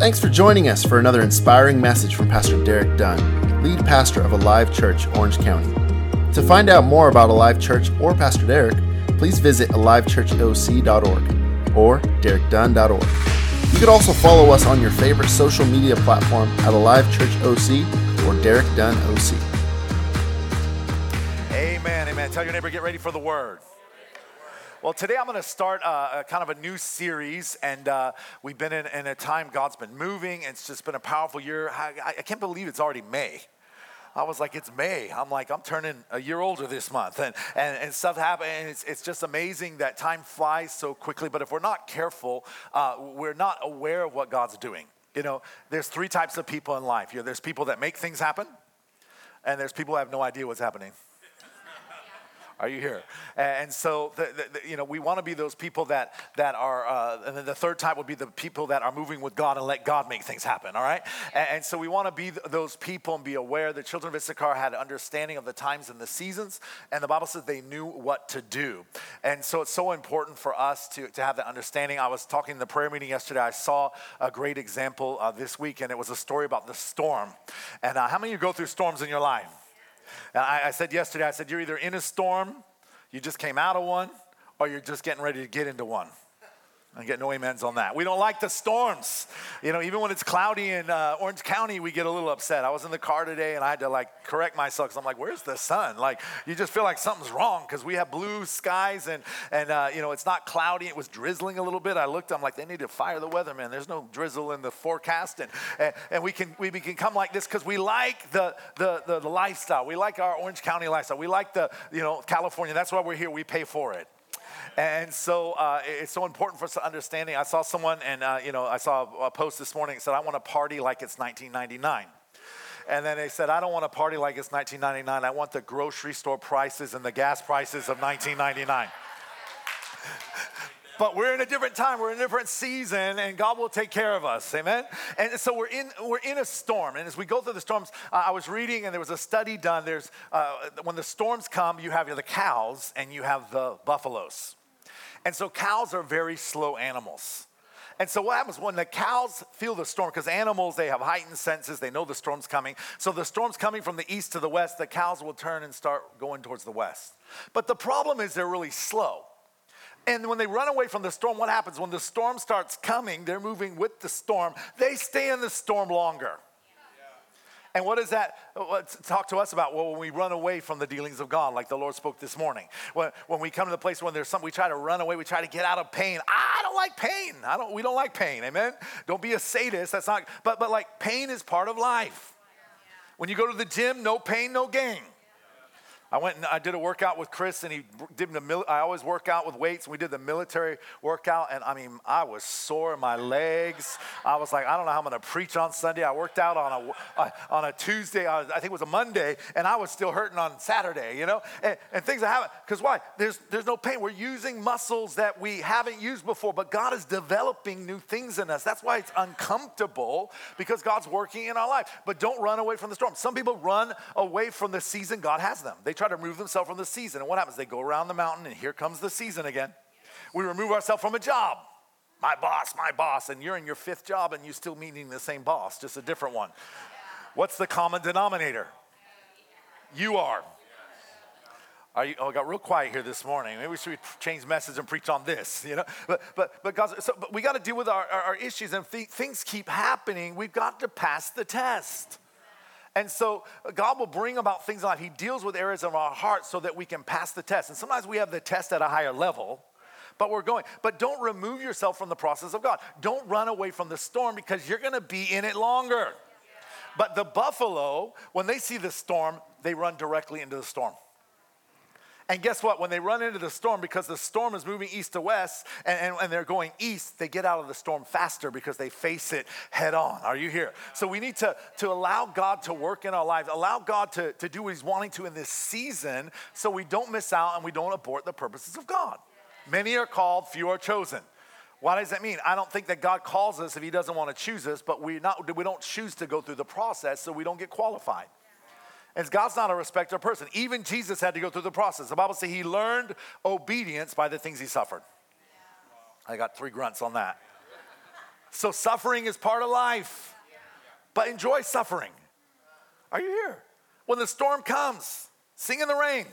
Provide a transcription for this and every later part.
Thanks for joining us for another inspiring message from Pastor Derek Dunn, lead pastor of Alive Church, Orange County. To find out more about Alive Church or Pastor Derek, please visit alivechurchoc.org or derekdunn.org. You could also follow us on your favorite social media platform at Alive Church OC or Derek Dunn OC. Amen, amen. Tell your neighbor, get ready for the word. Well, today I'm going to start kind of a new series, and we've been in a time God's been moving. It's just been a powerful year. I can't believe it's already May. I was like, it's May. I'm turning a year older this month, and stuff happens, and it's just amazing that time flies so quickly. But if we're not careful, we're not aware of what God's doing. You know, there's three types of people in life. There's people that make things happen, and there's people who have no idea what's happening. Are you here? And so, we want to be those people that are, and then the third type would be the people that are moving with God and let God make things happen, all right? And so we want to be those people and be aware. The children of Issachar had understanding of the times and the seasons, and the Bible says they knew what to do. And so it's so important for us to have that understanding. I was talking in the prayer meeting yesterday. I saw a great example this week, and it was a story about the storm. And how many of you go through storms in your life? I said yesterday, you're either in a storm, you just came out of one, or you're just getting ready to get into one. I get no amens on that. We don't like the storms. You know, even when it's cloudy in Orange County, we get a little upset. I was in the car today, and I had to correct myself because I'm like, where's the sun? You just feel like something's wrong because we have blue skies and it's not cloudy. It was drizzling a little bit. I looked, I'm like, they need to fire the weatherman. There's no drizzle in the forecast, and we can come like this because we like the lifestyle. We like our Orange County lifestyle. We like California. That's why we're here. We pay for it. And so it's so important for us to understanding. I saw someone, and I saw a post this morning that said, I want to party like it's 1999. And then they said, I don't want to party like it's 1999. I want the grocery store prices and the gas prices of 1999. But we're in a different time. We're in a different season, and God will take care of us. Amen? And so we're in a storm. And as we go through the storms, I was reading, and there was a study done. There's when the storms come, you have the cows and you have the buffaloes. And so cows are very slow animals. And so what happens when the cows feel the storm, because animals, they have heightened senses, they know the storm's coming. So the storm's coming from the east to the west, the cows will turn and start going towards the west. But the problem is they're really slow. And when they run away from the storm, what happens? When the storm starts coming, they're moving with the storm. They stay in the storm longer. And what is that? Talk to us about when we run away from the dealings of God, like the Lord spoke this morning. When we come to the place when there's something, we try to run away, we try to get out of pain. I don't like pain. We don't like pain, amen? Don't be a sadist, that's not, but pain is part of life. When you go to the gym, no pain, no gain. I went and I did a workout with Chris, and I always work out with weights, and we did the military workout, and I was sore in my legs. I was like, I don't know how I'm going to preach on Sunday. I worked out on a Tuesday, I think it was a Monday, and I was still hurting on Saturday, and things that happen. Because why? There's no pain. We're using muscles that we haven't used before, but God is developing new things in us. That's why it's uncomfortable, because God's working in our life. But don't run away from the storm. Some people run away from the season God has them. They try to remove themselves from the season. And what happens? They go around the mountain, and here comes the season again. We remove ourselves from a job. My boss. And you're in your fifth job, and you're still meeting the same boss, just a different one. What's the common denominator? You are. I got real quiet here this morning. Maybe we should change message and preach on this, But we got to deal with our issues, and things keep happening. We've got to pass the test. And so God will bring about things in life. He deals with areas of our heart so that we can pass the test. And sometimes we have the test at a higher level, but we're going. But don't remove yourself from the process of God. Don't run away from the storm, because you're going to be in it longer. But the buffalo, when they see the storm, they run directly into the storm. And guess what? When they run into the storm, because the storm is moving east to west, and they're going east, they get out of the storm faster because they face it head on. Are you here? So we need to allow God to work in our lives, allow God to do what he's wanting to in this season, so we don't miss out and we don't abort the purposes of God. Many are called, few are chosen. What does that mean? I don't think that God calls us if he doesn't want to choose us, but we don't choose to go through the process, so we don't get qualified. And God's not a respecter of person. Even Jesus had to go through the process. The Bible says he learned obedience by the things he suffered. I got 3 grunts on that. So suffering is part of life, but enjoy suffering. Are you here? When the storm comes, sing in the rain.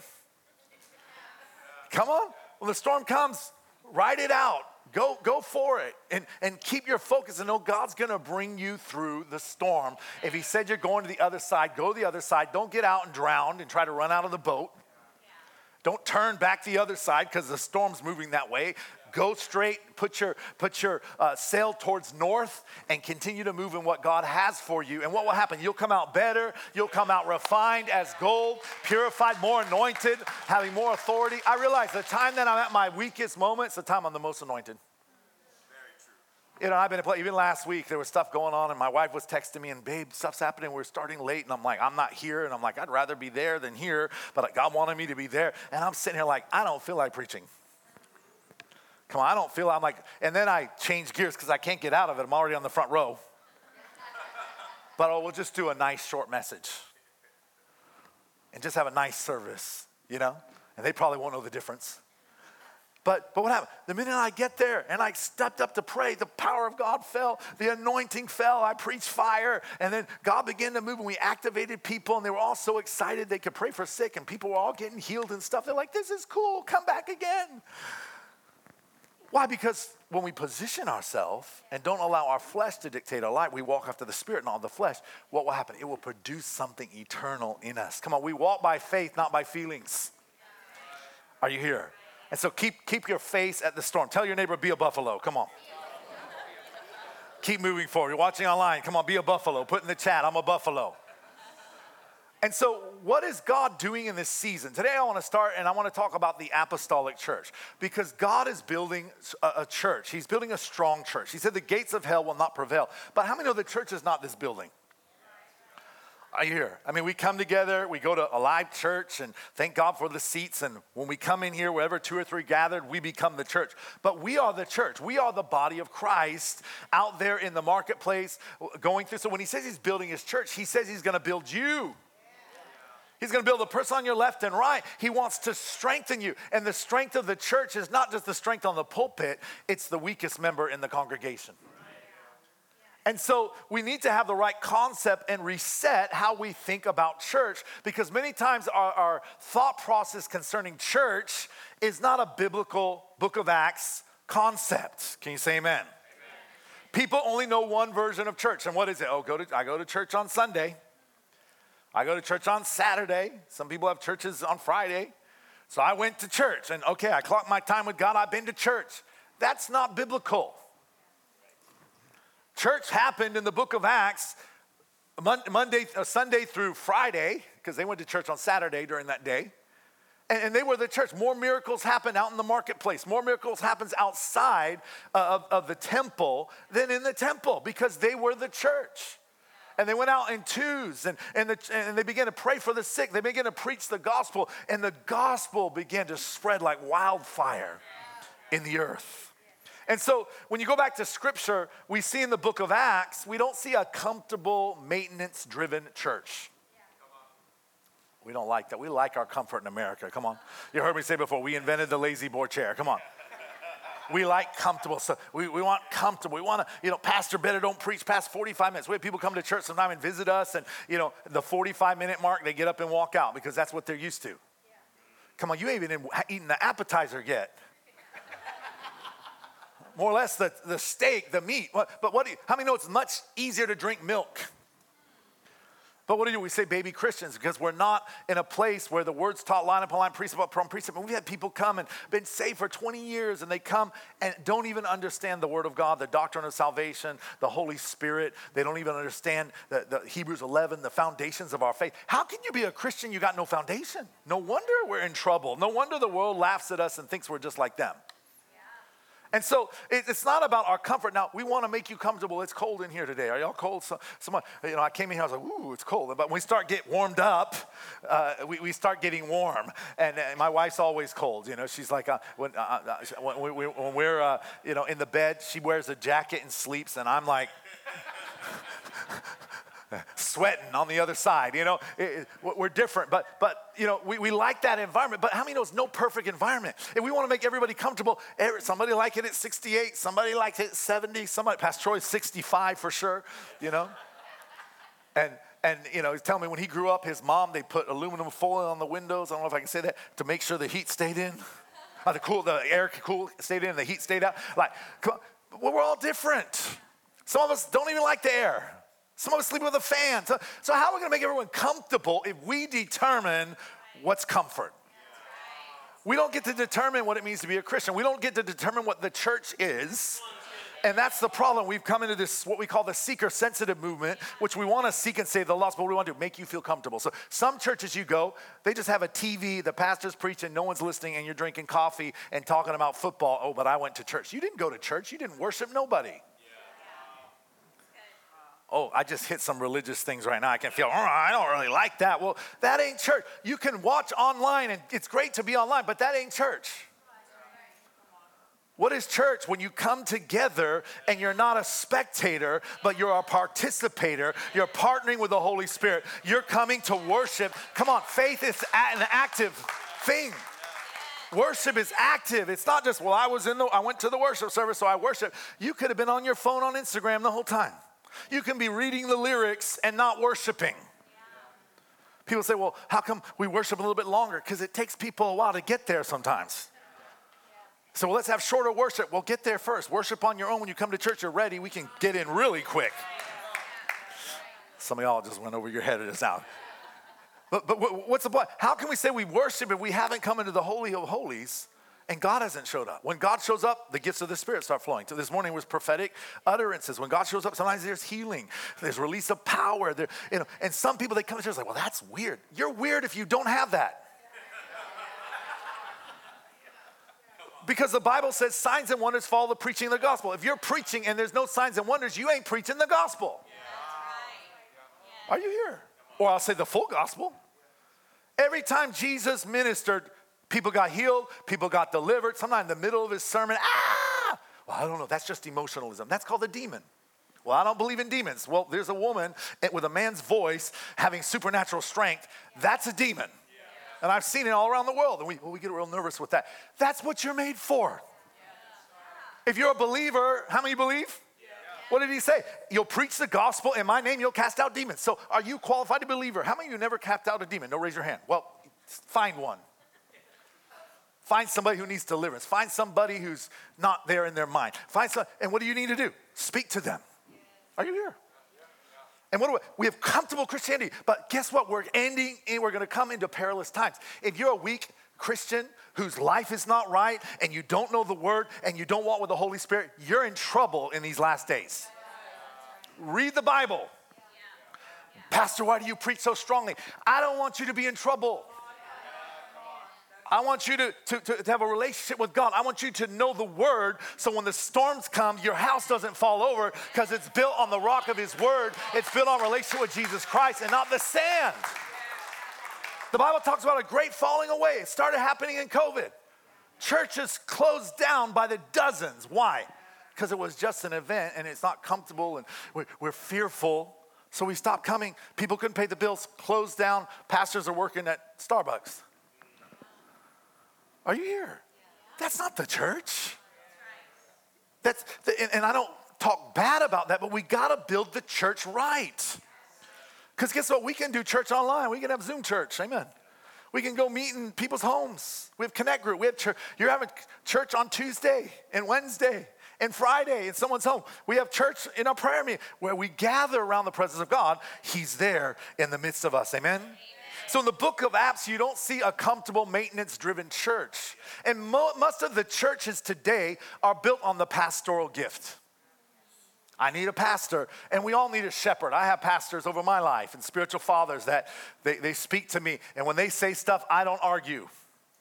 Come on. When the storm comes, ride it out. Go for it and keep your focus and know God's going to bring you through the storm. If he said you're going to the other side, go to the other side. Don't get out and drown and try to run out of the boat. Don't turn back the other side because the storm's moving that way. Go straight, put your sail towards north and continue to move in what God has for you. And what will happen? You'll come out better. You'll come out refined as gold, purified, more anointed, having more authority. I realize the time that I'm at my weakest moment is the time I'm the most anointed. You know, I've been even last week, there was stuff going on and my wife was texting me and babe, stuff's happening. We're starting late. And I'm like, I'm not here. And I'm like, I'd rather be there than here. But God wanted me to be there. And I'm sitting here like, I don't feel like preaching. Come on, I don't feel, I'm like, and then I change gears because I can't get out of it. I'm already on the front row. But we'll just do a nice short message. And just have a nice service, you know? And they probably won't know the difference. But what happened? The minute I get there and I stepped up to pray, the power of God fell, the anointing fell, I preached fire, and then God began to move and we activated people and they were all so excited they could pray for sick and people were all getting healed and stuff. They're like, this is cool, come back again. Why? Because when we position ourselves and don't allow our flesh to dictate our life, we walk after the Spirit, not the flesh. What will happen? It will produce something eternal in us. Come on, we walk by faith, not by feelings. Are you here? And so keep your face at the storm. Tell your neighbor, be a buffalo. Come on. Keep moving forward. You're watching online. Come on, be a buffalo. Put in the chat, I'm a buffalo. And so what is God doing in this season? Today I want to start and I want to talk about the apostolic church because God is building a church. He's building a strong church. He said the gates of hell will not prevail. But how many know the church is not this building? Are you here? I mean, we come together, we go to a live church and thank God for the seats. And when we come in here, wherever 2 or 3 gathered, we become the church. But we are the church. We are the body of Christ out there in the marketplace going through. So when he says he's building his church, he says he's going to build you. He's going to build the person on your left and right. He wants to strengthen you. And the strength of the church is not just the strength on the pulpit, it's the weakest member in the congregation. And so we need to have the right concept and reset how we think about church because many times our thought process concerning church is not a biblical Book of Acts concept. Can you say amen? People only know one version of church. And what is it? I go to church on Sunday. I go to church on Saturday. Some people have churches on Friday. So I went to church and okay, I clocked my time with God. I've been to church. That's not biblical. Church happened in the book of Acts Sunday through Friday because they went to church on Saturday during that day. And they were the church. More miracles happened out in the marketplace. More miracles happens outside of the temple than in the temple because they were the church. And they went out in twos and they began to pray for the sick. They began to preach the gospel. And the gospel began to spread like wildfire in the earth. And so when you go back to scripture, we see in the book of Acts, we don't see a comfortable, maintenance-driven church. We don't like that. We like our comfort in America. Come on. You heard me say before, we invented the lazy boy chair. Come on. We like comfortable stuff. We want comfortable. We want to, pastor better don't preach past 45 minutes. We have people come to church sometime and visit us and, the 45-minute mark, they get up and walk out because that's what they're used to. Yeah. Come on, you ain't even eaten the appetizer yet. More or less the steak, the meat. But how many know it's much easier to drink milk? But what do? We say baby Christians because we're not in a place where the word's taught line upon line, precept upon precept. And we've had people come and been saved for 20 years and they come and don't even understand the word of God, the doctrine of salvation, the Holy Spirit. They don't even understand the Hebrews 11, the foundations of our faith. How can you be a Christian? You got no foundation. No wonder we're in trouble. No wonder the world laughs at us and thinks we're just like them. And so it's not about our comfort. Now, we want to make you comfortable. It's cold in here today. Are y'all cold? Someone, I came in here, I was like, ooh, it's cold. But when we start get warmed up, we start getting warm. And my wife's always cold. She's like, when we're, in the bed, she wears a jacket and sleeps. And I'm like, sweating on the other side. We're different, but we like that environment. But how many know it's no perfect environment? If we want to make everybody comfortable, somebody like it at 68, somebody likes it at 70, Pastor Troy's 65 for sure, And he's telling me when he grew up, his mom, they put aluminum foil on the windows. I don't know if I can say that, to make sure the heat stayed in. The air stayed in, the heat stayed out. We're all different. Some of us don't even like the air. Some of us sleep with a fan. So how are we going to make everyone comfortable if we determine what's comfort? We don't get to determine what it means to be a Christian. We don't get to determine what the church is. And that's the problem. We've come into this, what we call the seeker-sensitive movement, which we want to seek and save the lost, but what we want to do, make you feel comfortable. So some churches you go, they just have a TV, the pastor's preaching, no one's listening, and you're drinking coffee and talking about football. Oh, but I went to church. You didn't go to church. You didn't worship nobody. Oh, I just hit some religious things right now. I can feel, I don't really like that. Well, that ain't church. You can watch online, and it's great to be online, but that ain't church. What is church? When you come together and you're not a spectator, but you're a participator. You're partnering with the Holy Spirit. You're coming to worship. Come on, faith is an active thing. Worship is active. It's not just, I went to the worship service, so I worship. You could have been on your phone on Instagram the whole time. You can be reading the lyrics and not worshiping. People say, well, how come we worship a little bit longer? Because it takes people a while to get there sometimes. So let's have shorter worship. Well, get there first. Worship on your own. When you come to church, you're ready. We can get in really quick. Some of y'all just went over your head just now. But what's the point? How can we say we worship if we haven't come into the Holy of Holies and God hasn't showed up? When God shows up, the gifts of the Spirit start flowing. So this morning was prophetic utterances. When God shows up, sometimes there's healing. There's release of power. And some people, they come to church like, well, that's weird. You're weird if you don't have that. Because the Bible says signs and wonders follow the preaching of the gospel. If you're preaching and there's no signs and wonders, you ain't preaching the gospel. Are you here? Or I'll say the full gospel. Every time Jesus ministered, people got healed, people got delivered. Sometimes in the middle of his sermon, well, I don't know, that's just emotionalism. That's called a demon. Well, I don't believe in demons. Well, there's a woman with a man's voice having supernatural strength. That's a demon. And I've seen it all around the world, and we get real nervous with that. That's what you're made for. If you're a believer, how many believe? What did he say? You'll preach the gospel in my name, you'll cast out demons. So are you qualified to be a believer? How many of you never cast out a demon? No, raise your hand. Well, find one. Find somebody who needs deliverance. Find somebody who's not there in their mind. And what do you need to do? Speak to them. Are you here? And we have comfortable Christianity, but guess what? We're going to come into perilous times. If you're a weak Christian whose life is not right and you don't know the word and you don't walk with the Holy Spirit, you're in trouble in these last days. Read the Bible. Pastor, why do you preach so strongly? I don't want you to be in trouble. I want you to have a relationship with God. I want you to know the word so when the storms come, your house doesn't fall over because it's built on the rock of his word. It's built on a relationship with Jesus Christ and not the sand. The Bible talks about a great falling away. It started happening in COVID. Churches closed down by the dozens. Why? Because it was just an event and it's not comfortable and we're fearful. So we stopped coming. People couldn't pay the bills, closed down. Pastors are working at Starbucks. Are you here? That's not the church. And I don't talk bad about that, but we got to build the church right. Because guess what? We can do church online. We can have Zoom church. Amen. We can go meet in people's homes. We have Connect Group. We have church. You're having church on Tuesday and Wednesday and Friday in someone's home. We have church in our prayer meeting where we gather around the presence of God. He's there in the midst of us. Amen. So in the book of Acts, you don't see a comfortable, maintenance-driven church. And most of the churches today are built on the pastoral gift. I need a pastor, and we all need a shepherd. I have pastors over my life and spiritual fathers that they speak to me. And when they say stuff, I don't argue.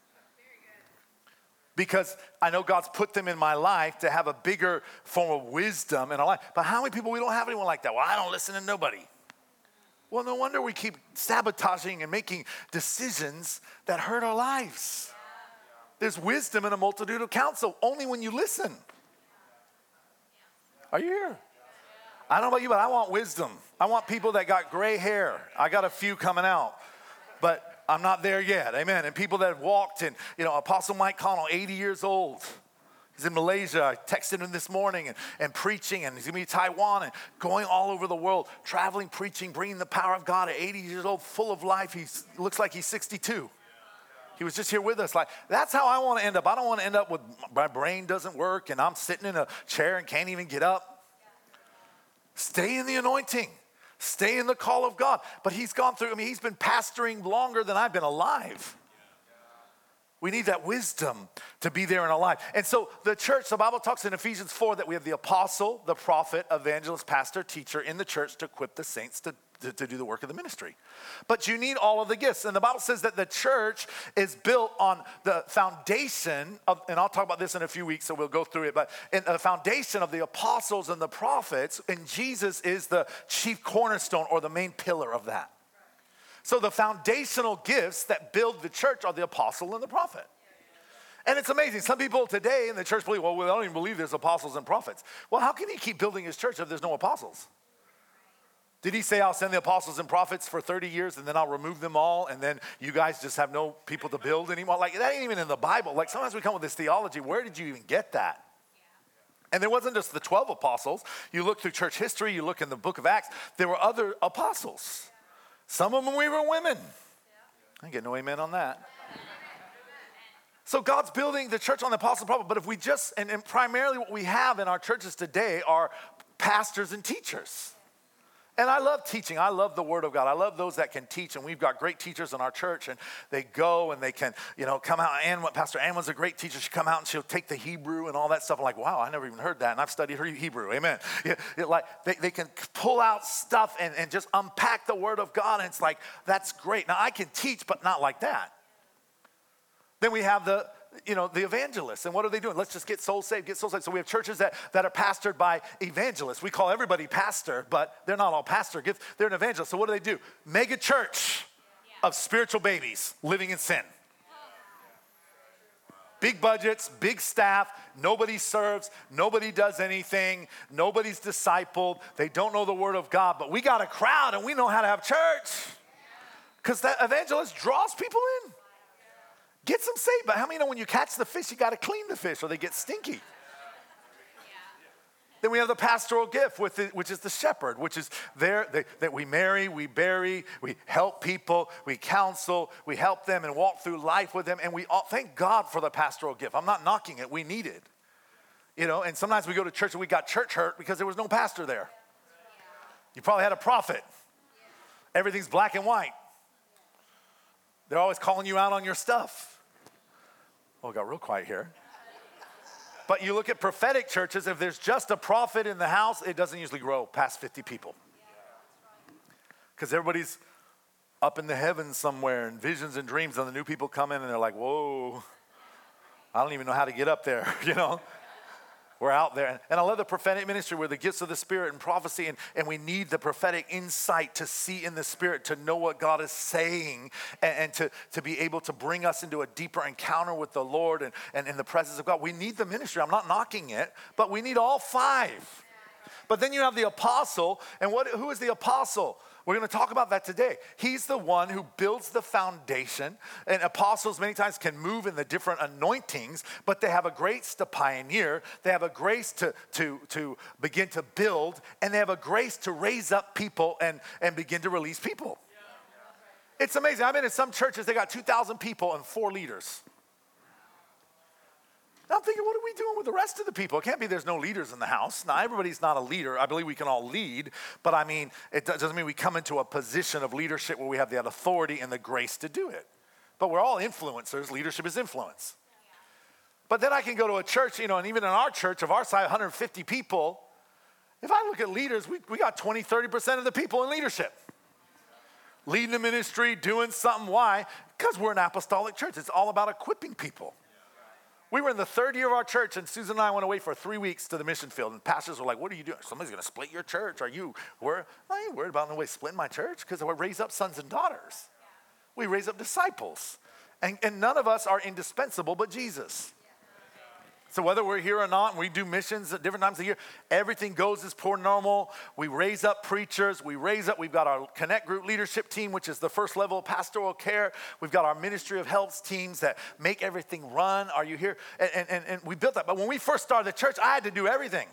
Because I know God's put them in my life to have a bigger form of wisdom in our life. But how many people, we don't have anyone like that? Well, I don't listen to nobody. Well, no wonder we keep sabotaging and making decisions that hurt our lives. There's wisdom in a multitude of counsel, only when you listen. Are you here? I don't know about you, but I want wisdom. I want people that got gray hair. I got a few coming out, but I'm not there yet. Amen. And people that have walked, and Apostle Mike Connell, 80 years old. He's in Malaysia. I texted him this morning and preaching, and he's going to be in Taiwan and going all over the world, traveling, preaching, bringing the power of God at 80 years old, full of life. He looks like he's 62. He was just here with us. Like, that's how I want to end up. I don't want to end up with my brain doesn't work and I'm sitting in a chair and can't even get up. Stay in the anointing. Stay in the call of God. But he's gone through, he's been pastoring longer than I've been alive. We need that wisdom to be there and alive. And so the church, the Bible talks in Ephesians 4 that we have the apostle, the prophet, evangelist, pastor, teacher in the church to equip the saints to do the work of the ministry. But you need all of the gifts. And the Bible says that the church is built on the foundation of, and I'll talk about this in a few weeks, so we'll go through it, but in the foundation of the apostles and the prophets, and Jesus is the chief cornerstone or the main pillar of that. So the foundational gifts that build the church are the apostle and the prophet. And it's amazing. Some people today in the church believe, well, I don't even believe there's apostles and prophets. Well, how can he keep building his church if there's no apostles? Did he say, I'll send the apostles and prophets for 30 years and then I'll remove them all and then you guys just have no people to build anymore? Like, that ain't even in the Bible. Like, sometimes we come with this theology. Where did you even get that? And there wasn't just the 12 apostles. You look through church history, you look in the book of Acts, there were other apostles. Some of them we were women. I get no amen on that. So God's building the church on the apostle and prophet, but if we just, and primarily what we have in our churches today are pastors and teachers. And I love teaching. I love the Word of God. I love those that can teach. And we've got great teachers in our church. And they go and they can, come out. Pastor Ann was a great teacher. She'll come out and she'll take the Hebrew and all that stuff. I'm like, wow, I never even heard that. And I've studied her Hebrew. Amen. They can pull out stuff and just unpack the Word of God. And it's like, that's great. Now, I can teach, but not like that. Then we have the evangelists. And what are they doing? Let's just get souls saved, So we have churches that are pastored by evangelists. We call everybody pastor, but they're not all pastor gifts. They're an evangelist. So what do? Mega church of spiritual babies living in sin. Big budgets, big staff, nobody serves, nobody does anything, nobody's discipled, they don't know the Word of God, but we got a crowd and we know how to have church. Because that evangelist draws people in. Gets them saved, but how many know when you catch the fish, you got to clean the fish or they get stinky? Yeah. Then we have the pastoral gift, which is the shepherd, which is that we marry, we bury, we help people, we counsel, we help them and walk through life with them. And we all thank God for the pastoral gift. I'm not knocking it. We need it. And sometimes we go to church and we got church hurt because there was no pastor there. You probably had a prophet. Everything's black and white. They're always calling you out on your stuff. Oh, it got real quiet here. But you look at prophetic churches, if there's just a prophet in the house, it doesn't usually grow past 50 people. Because everybody's up in the heavens somewhere in visions and dreams, and the new people come in and they're like, whoa, I don't even know how to get up there, We're out there. And I love the prophetic ministry where the gifts of the Spirit and prophecy, and we need the prophetic insight to see in the Spirit, to know what God is saying, and to be able to bring us into a deeper encounter with the Lord and in the presence of God. We need the ministry. I'm not knocking it, but we need all five. But then you have the apostle, and who is the apostle? We're going to talk about that today. He's the one who builds the foundation, and apostles many times can move in the different anointings, but they have a grace to pioneer, they have a grace to begin to build, and they have a grace to raise up people and begin to release people. It's amazing. I've been in some churches, they got 2,000 people and 4 leaders. Now I'm thinking, what are we doing with the rest of the people? It can't be there's no leaders in the house. Now, everybody's not a leader. I believe we can all lead, but it doesn't mean we come into a position of leadership where we have that authority and the grace to do it. But we're all influencers. Leadership is influence. But then I can go to a church, and even in our church, of our size, 150 people, if I look at leaders, we got 20, 30% of the people in leadership. Leading the ministry, doing something. Why? Because we're an apostolic church. It's all about equipping people. We were in the 3rd year of our church, and Susan and I went away for 3 weeks to the mission field, and pastors were like, what are you doing? Somebody's going to split your church. I ain't worried about splitting my church, because we raise up sons and daughters. We raise up disciples. And none of us are indispensable but Jesus. So whether we're here or not, and we do missions at different times of the year, everything goes as per normal. We raise up preachers. We've got our Connect Group leadership team, which is the first level of pastoral care. We've got our Ministry of Helps teams that make everything run. Are you here? And we built that. But when we first started the church, I had to do everything.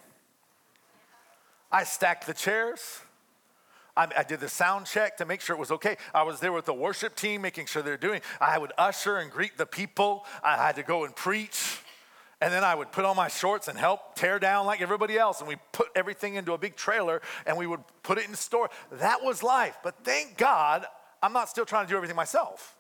I stacked the chairs. I did the sound check to make sure it was okay. I was there with the worship team, making sure they're doing. I would usher and greet the people. I had to go and preach. And then I would put on my shorts and help tear down like everybody else. And we put everything into a big trailer and we would put it in store. That was life. But thank God, I'm not still trying to do everything myself.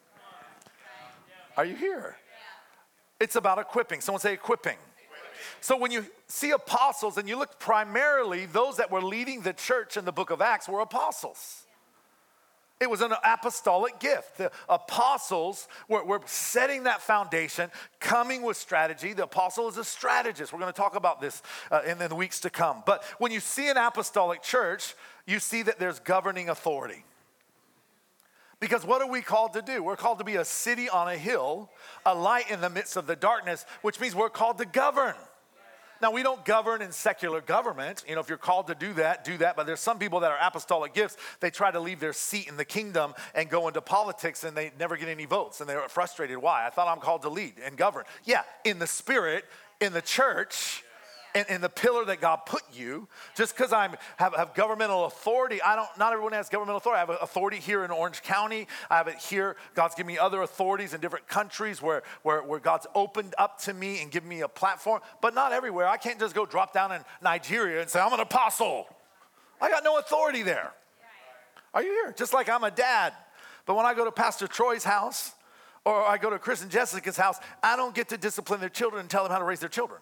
Are you here? It's about equipping. Someone say equipping. So when you see apostles and you look primarily, those that were leading the church in the book of Acts were apostles. It was an apostolic gift. The apostles were setting that foundation, coming with strategy. The apostle is a strategist. We're going to talk about this in the weeks to come. But when you see an apostolic church, you see that there's governing authority. Because what are we called to do? We're called to be a city on a hill, a light in the midst of the darkness, which means we're called to govern. Now, we don't govern in secular government. You know, if you're called to do that, do that. But there's some people that are apostolic gifts. They try to leave their seat in the kingdom and go into politics, and they never get any votes. And they're frustrated. Why? I thought I'm called to lead and govern. Yeah, in the spirit, in the church, and in the pillar that God put you. Just because I have governmental authority, not everyone has governmental authority. I have authority here in Orange County. I have it here. God's given me other authorities in different countries where God's opened up to me and given me a platform, but not everywhere. I can't just go drop down in Nigeria and say, I'm an apostle. I got no authority there. Are you here? Just like I'm a dad. But when I go to Pastor Troy's house or I go to Chris and Jessica's house, I don't get to discipline their children and tell them how to raise their children.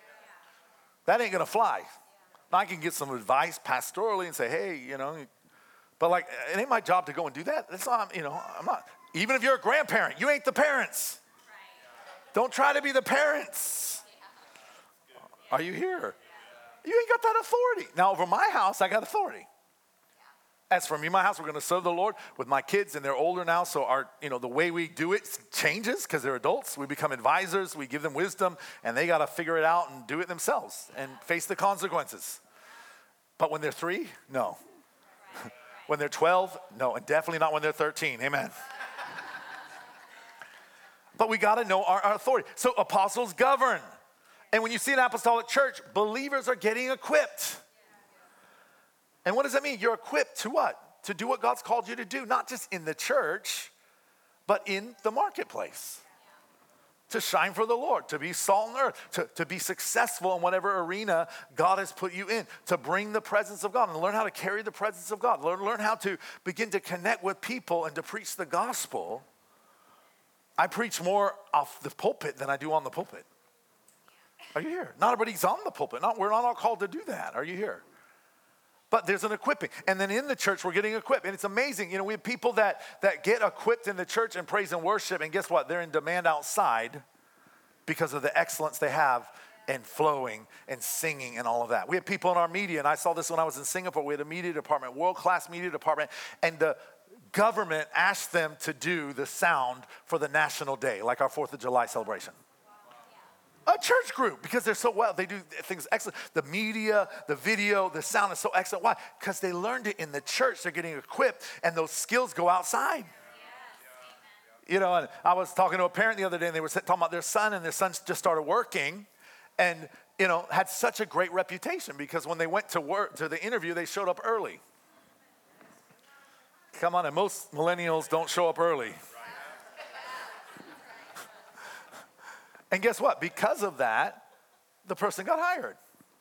That ain't gonna fly. Now, I can get some advice pastorally and say, hey, but like, it ain't my job to go and do that. That's not, I'm not. Even if you're a grandparent, you ain't the parents. Don't try to be the parents. Are you here? You ain't got that authority. Now, over my house, I got authority. As for me, my house, we're going to serve the Lord with my kids, and they're older now, so the way we do it changes because they're adults. We become advisors, we give them wisdom, and they got to figure it out and do it themselves and face the consequences. But when they're 3, no. When they're 12, no, and definitely not when they're 13. Amen. But we got to know our authority. So apostles govern. And when you see an apostolic church, believers are getting equipped. And what does that mean? You're equipped to what? To do what God's called you to do, not just in the church, but in the marketplace. To shine for the Lord, to be salt on the earth, to be successful in whatever arena God has put you in, to bring the presence of God and learn how to carry the presence of God, learn how to begin to connect with people and to preach the gospel. I preach more off the pulpit than I do on the pulpit. Are you here? Not everybody's on the pulpit. We're not all called to do that. Are you here? But there's an equipping. And then in the church, we're getting equipped. And it's amazing. We have people that get equipped in the church and praise and worship. And guess what? They're in demand outside because of the excellence they have in flowing and singing and all of that. We have people in our media, and I saw this when I was in Singapore. We had a media department, world-class media department. And the government asked them to do the sound for the National Day, like our 4th of July celebration. A church group, because they're so well, they do things excellent. The media, the video, the sound is so excellent. Why? Because they learned it in the church. They're getting equipped, and those skills go outside. Yes. And I was talking to a parent the other day, and they were talking about their son, and their son just started working, and had such a great reputation because when they went to work to the interview, they showed up early. Come on, and most millennials don't show up early. And guess what? Because of that, the person got hired.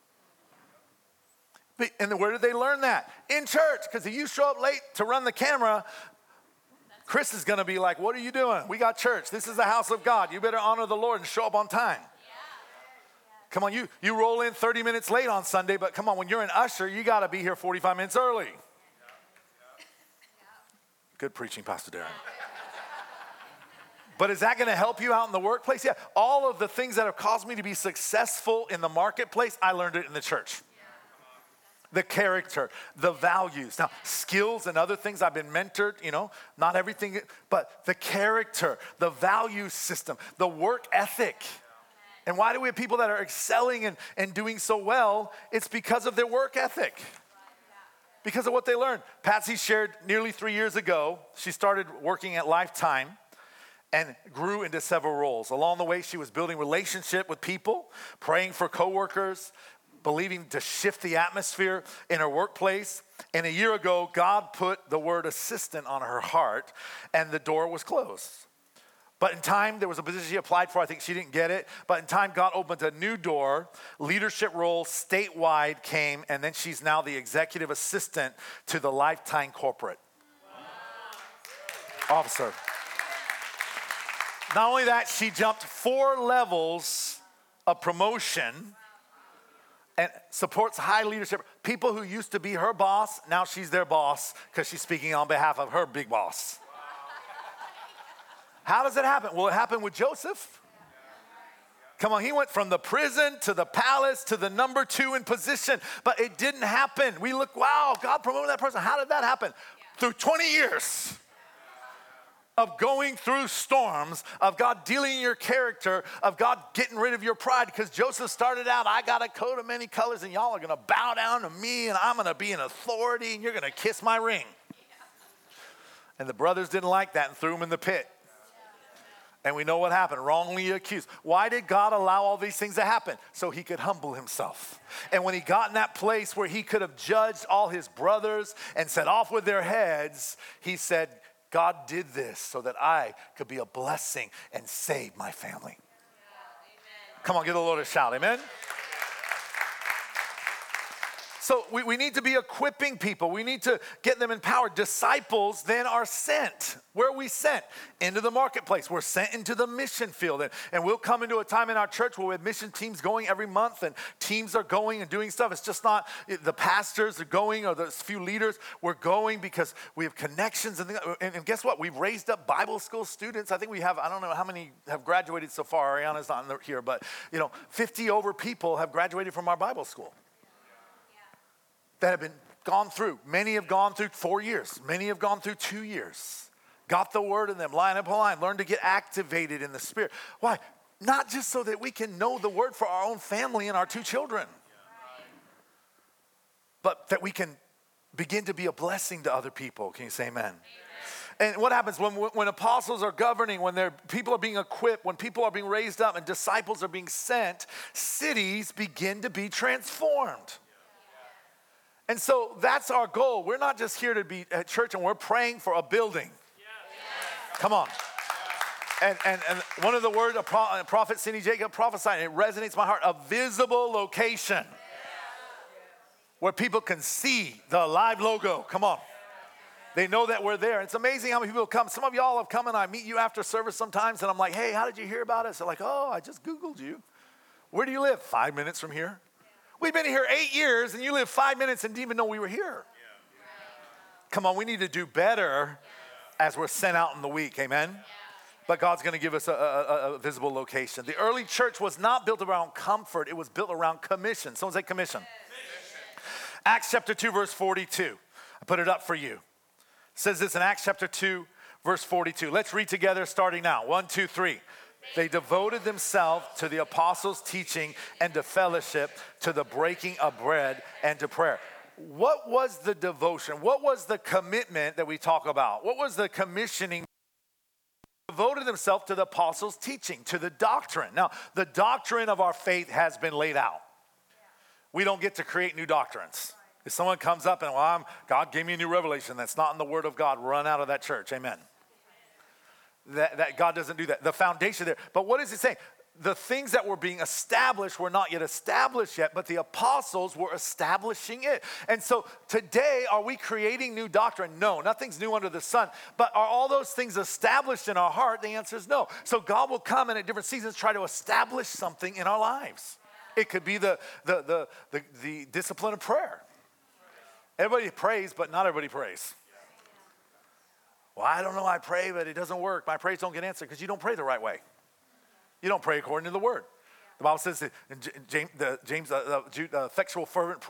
And where did they learn that? In church, because if you show up late to run the camera, Chris is going to be like, what are you doing? We got church. This is the house of God. You better honor the Lord and show up on time. Come on, you roll in 30 minutes late on Sunday, but come on, when you're an usher, you got to be here 45 minutes early. Good preaching, Pastor Darren. But is that going to help you out in the workplace? Yeah. All of the things that have caused me to be successful in the marketplace, I learned it in the church. The character, the values. Now, skills and other things, I've been mentored, not everything, but the character, the value system, the work ethic. And why do we have people that are excelling and doing so well? It's because of their work ethic, because of what they learned. Patsy shared nearly 3 years ago, she started working at Lifetime and grew into several roles. Along the way, she was building relationship with people, praying for coworkers, believing to shift the atmosphere in her workplace. And a year ago, God put the word assistant on her heart, and the door was closed. But in time, there was a position she applied for. I think she didn't get it. But in time, God opened a new door. Leadership role statewide came, and then she's now the executive assistant to the Lifetime corporate officer. Not only that, she jumped 4 levels of promotion and supports high leadership. People who used to be her boss, now she's their boss because she's speaking on behalf of her big boss. How does it happen? Well, it happened with Joseph. Come on, he went from the prison to the palace to the number 2 in position, but it didn't happen. We look, wow, God promoted that person. How did that happen? Through 20 years of going through storms, of God dealing in your character, of God getting rid of your pride. Because Joseph started out, I got a coat of many colors, and y'all are going to bow down to me, and I'm going to be in authority, and you're going to kiss my ring. And the brothers didn't like that and threw him in the pit. And we know what happened, wrongly accused. Why did God allow all these things to happen? So he could humble himself. And when he got in that place where he could have judged all his brothers and set off with their heads, he said, God did this so that I could be a blessing and save my family. Yeah, come on, give the Lord a shout, amen? So we need to be equipping people. We need to get them empowered. Disciples then are sent. Where are we sent? Into the marketplace. We're sent into the mission field. And we'll come into a time in our church where we have mission teams going every month, and teams are going and doing stuff. It's just not the pastors are going or the few leaders. We're going because we have connections. And guess what? We've raised up Bible school students. I think we have, I don't know how many have graduated so far. Ariana's not here, but 50 over people have graduated from our Bible school. That have been gone through. Many have gone through 4 years. Many have gone through 2 years. Got the word in them, line upon line. Learn to get activated in the Spirit. Why? Not just so that we can know the word for our own family and our 2 children, but that we can begin to be a blessing to other people. Can you say amen? And what happens when apostles are governing, when people are being equipped, when people are being raised up and disciples are being sent, cities begin to be transformed. And so that's our goal. We're not just here to be at church and we're praying for a building. Yes. Come on. Yes. And one of the words of Prophet Cindy Jacob prophesied, it resonates in my heart, a visible location where people can see the live logo. Come on. They know that we're there. It's amazing how many people come. Some of y'all have come and I meet you after service sometimes and I'm like, hey, how did you hear about us? They're like, oh, I just Googled you. Where do you live? 5 minutes from here. We've been here 8 years, and you live 5 minutes and didn't even know we were here. Come on, we need to do better as we're sent out in the week, amen? But God's going to give us a visible location. The early church was not built around comfort. It was built around commission. Someone say commission. Acts chapter 2, verse 42. I put it up for you. It says this in Acts chapter 2, verse 42. Let's read together starting now. 1, 2, 3. They devoted themselves to the apostles' teaching and to fellowship, to the breaking of bread and to prayer. What was the devotion? What was the commitment that we talk about? What was the commissioning? They devoted themselves to the apostles' teaching, to the doctrine. Now, the doctrine of our faith has been laid out. We don't get to create new doctrines. If someone comes up and, God gave me a new revelation that's not in the Word of God, run out of that church. Amen. That God doesn't do that. The foundation there. But what is it saying? The things that were being established were not yet established yet, but the apostles were establishing it. And so today, are we creating new doctrine? No, nothing's new under the sun. But are all those things established in our heart? The answer is no. So God will come and at different seasons try to establish something in our lives. It could be the discipline of prayer. Everybody prays, but not everybody prays. Well, I don't know, I pray, but it doesn't work. My prayers don't get answered because you don't pray the right way. You don't pray according to the word. The Bible says that the effectual fervent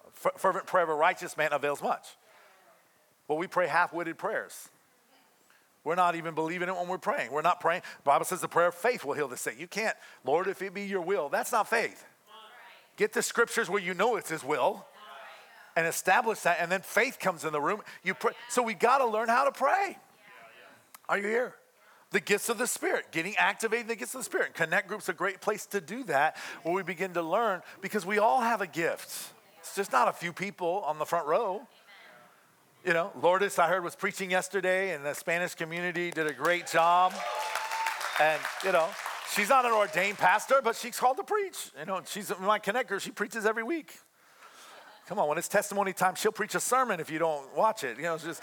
prayer of a righteous man avails much. Well, we pray half-witted prayers. We're not even believing it when we're praying. We're not praying. The Bible says the prayer of faith will heal the sick. You can't, Lord, if it be your will. That's not faith. Get the scriptures where you know it's his will and establish that, and then faith comes in the room. You pray. So we got to learn how to pray. Are you here? The gifts of the Spirit, getting activated in the gifts of the Spirit. Connect Group's a great place to do that, where we begin to learn, because we all have a gift. It's just not a few people on the front row. You know, Lourdes, I heard, was preaching yesterday, and the Spanish community did a great job. And, you know, she's not an ordained pastor, but she's called to preach. You know, she's my Connect Group. She preaches every week. Come on, when it's testimony time, she'll preach a sermon if you don't watch it. You know, it's just,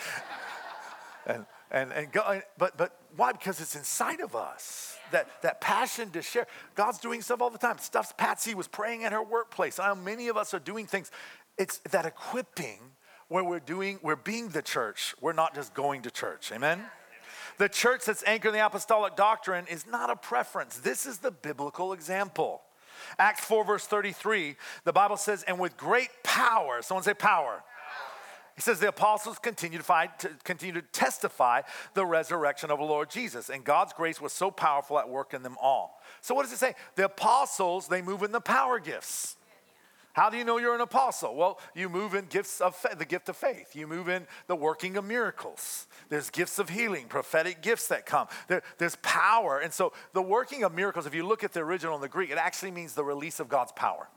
and go, but why? Because it's inside of us. That passion to share. God's doing stuff all the time. Patsy was praying at her workplace. I know many of us are doing things. It's that equipping where we're being the church. We're not just going to church. Amen? The church that's anchored in the apostolic doctrine is not a preference. This is the biblical example. Acts 4 verse 33, the Bible says, and with great power, someone say power. He says the apostles continued to testify the resurrection of the Lord Jesus. And God's grace was so powerful at work in them all. So what does it say? The apostles, they move in the power gifts. How do you know you're an apostle? Well, you move in gifts of the gift of faith. You move in the working of miracles. There's gifts of healing, prophetic gifts that come. There's power. And so the working of miracles, if you look at the original in the Greek, it actually means the release of God's power.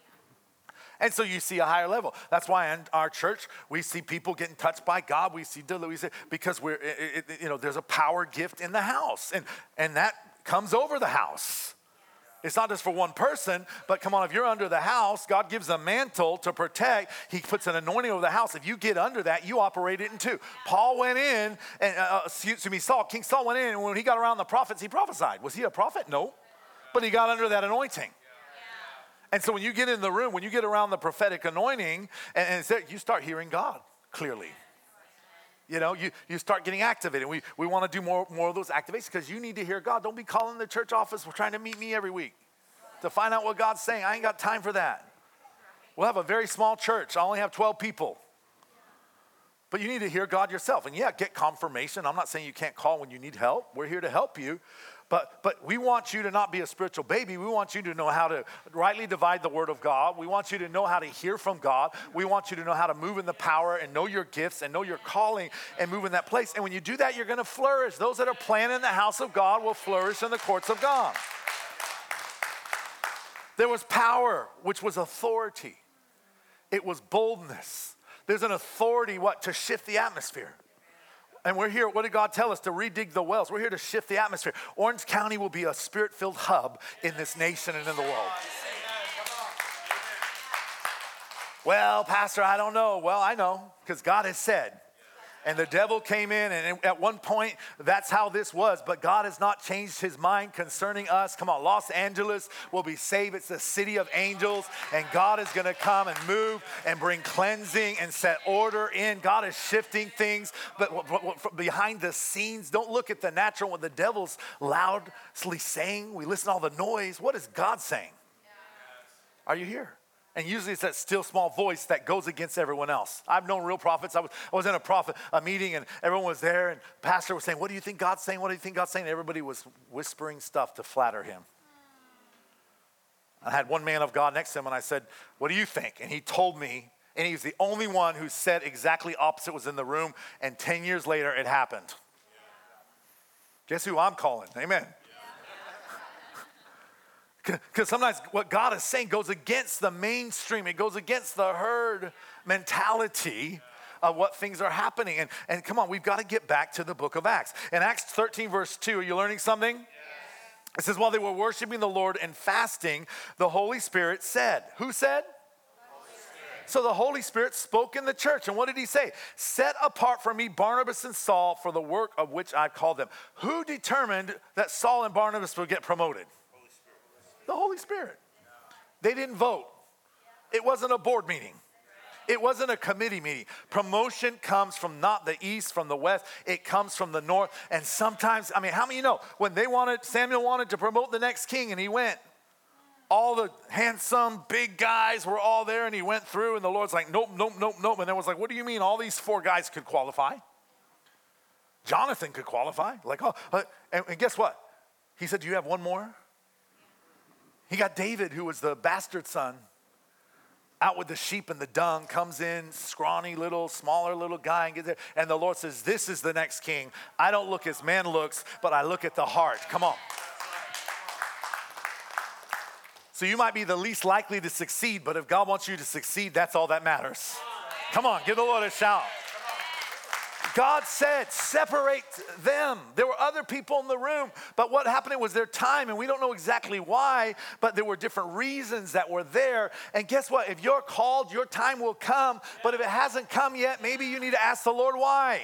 And so you see a higher level. That's why in our church, we see people getting touched by God. We see because there's a power gift in the house. And that comes over the house. It's not just for one person, but come on, if you're under the house, God gives a mantle to protect. He puts an anointing over the house. If you get under that, you operate it in two. Paul went in, and King Saul went in, and when he got around the prophets, he prophesied. Was he a prophet? No. But he got under that anointing. And so when you get in the room, when you get around the prophetic anointing, and you start hearing God clearly. You know, you start getting activated. We want to do more of those activations because you need to hear God. Don't be calling the church office. We're trying to meet me every week to find out what God's saying. I ain't got time for that. We'll have a very small church. I only have 12 people. But you need to hear God yourself. And yeah, get confirmation. I'm not saying you can't call when you need help. We're here to help you. But we want you to not be a spiritual baby. We want you to know how to rightly divide the word of God. We want you to know how to hear from God. We want you to know how to move in the power and know your gifts and know your calling and move in that place. And when you do that, you're going to flourish. Those that are planted in the house of God will flourish in the courts of God. There was power, which was authority. It was boldness. There's an authority, to shift the atmosphere. And we're here, what did God tell us? To redig the wells. We're here to shift the atmosphere. Orange County will be a spirit-filled hub in this nation and in the world. Well, Pastor, I don't know. Well, I know, because God has said. And the devil came in, and at one point, that's how this was. But God has not changed his mind concerning us. Come on, Los Angeles will be saved. It's the city of angels, and God is going to come and move and bring cleansing and set order in. God is shifting things, but behind the scenes, don't look at the natural. What the devil's loudly saying, we listen to all the noise. What is God saying? Are you here? And usually it's that still small voice that goes against everyone else. I've known real prophets. I was in a meeting, and everyone was there, and the pastor was saying, what do you think God's saying? What do you think God's saying? And everybody was whispering stuff to flatter him. I had one man of God next to him, and I said, what do you think? And he told me, and he was the only one who said exactly opposite was in the room, and 10 years later it happened. Guess who I'm calling? Amen. Because sometimes what God is saying goes against the mainstream. It goes against the herd mentality of what things are happening. And come on, we've got to get back to the book of Acts. In Acts 13, verse 2, are you learning something? Yes. It says, while they were worshiping the Lord and fasting, the Holy Spirit said. Who said? So the Holy Spirit spoke in the church. And what did he say? Set apart for me Barnabas and Saul for the work of which I've called them. Who determined that Saul and Barnabas would get promoted? The Holy Spirit. They didn't vote. It wasn't a board meeting. It wasn't a committee meeting. Promotion comes from not the east, from the west. It comes from the north. And sometimes, how many of you know, when Samuel wanted to promote the next king and he went, all the handsome, big guys were all there and he went through and the Lord's like, nope. And then was like, what do you mean all these 4 guys could qualify? Jonathan could qualify. Like, and guess what? He said, do you have one more? He got David, who was the bastard son, out with the sheep and the dung, comes in, scrawny little, smaller little guy, and gets there. And the Lord says, this is the next king. I don't look as man looks, but I look at the heart. Come on. So you might be the least likely to succeed, but if God wants you to succeed, that's all that matters. Come on, give the Lord a shout. God said, separate them. There were other people in the room, but what happened was their time, and we don't know exactly why, but there were different reasons that were there. And guess what? If you're called, your time will come, but if it hasn't come yet, maybe you need to ask the Lord why.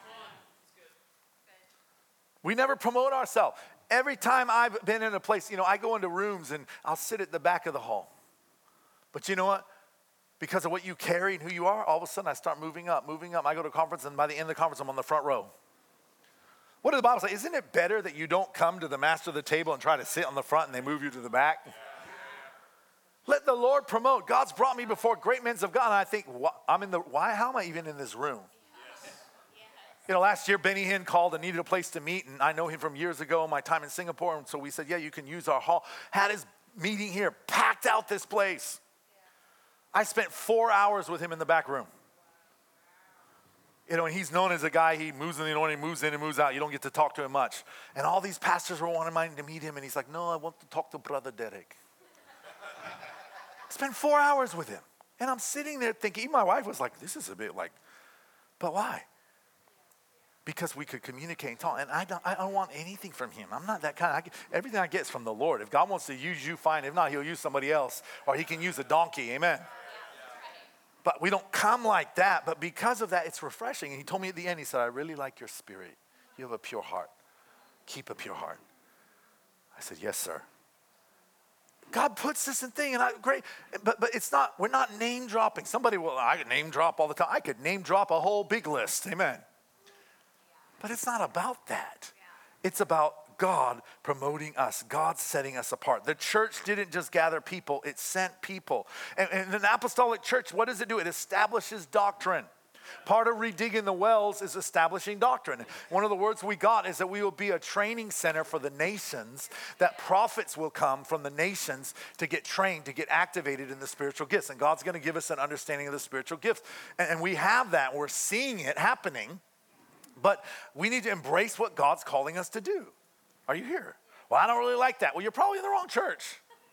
We never promote ourselves. Every time I've been in a place, I go into rooms and I'll sit at the back of the hall. But you know what? Because of what you carry and who you are, all of a sudden I start moving up. I go to a conference, and by the end of the conference, I'm on the front row. What does the Bible say? Isn't it better that you don't come to the master of the table and try to sit on the front and they move you to the back? Let the Lord promote. God's brought me before great men of God, and I think, how am I even in this room? Last year, Benny Hinn called and needed a place to meet, and I know him from years ago, my time in Singapore, and so we said, yeah, you can use our hall. Had his meeting here, packed out this place. I spent 4 hours with him in the back room. And he's known as a guy, he moves in the anointing, moves in and moves out. You don't get to talk to him much. And all these pastors were wanting to meet him, and he's like, no, I want to talk to Brother Derek. Spent 4 hours with him. And I'm sitting there thinking, even my wife was like, this is a bit like, but why? Because we could communicate and talk. And I don't want anything from him. I'm not that kind. Everything I get is from the Lord. If God wants to use you, fine. If not, he'll use somebody else. Or he can use a donkey. Amen. But we don't come like that. But because of that, it's refreshing. And he told me at the end, he said, I really like your spirit. You have a pure heart. Keep a pure heart. I said, yes, sir. God puts this in thing, and great. But it's not, we're not name dropping. I could name drop all the time. I could name drop a whole big list. Amen. But it's not about that. It's about God promoting us, God setting us apart. The church didn't just gather people, it sent people. And an apostolic church, what does it do? It establishes doctrine. Part of redigging the wells is establishing doctrine. One of the words we got is that we will be a training center for the nations, that prophets will come from the nations to get trained, to get activated in the spiritual gifts. And God's going to give us an understanding of the spiritual gifts. And we have that. We're seeing it happening. But we need to embrace what God's calling us to do. Are you here? Well, I don't really like that. Well, you're probably in the wrong church.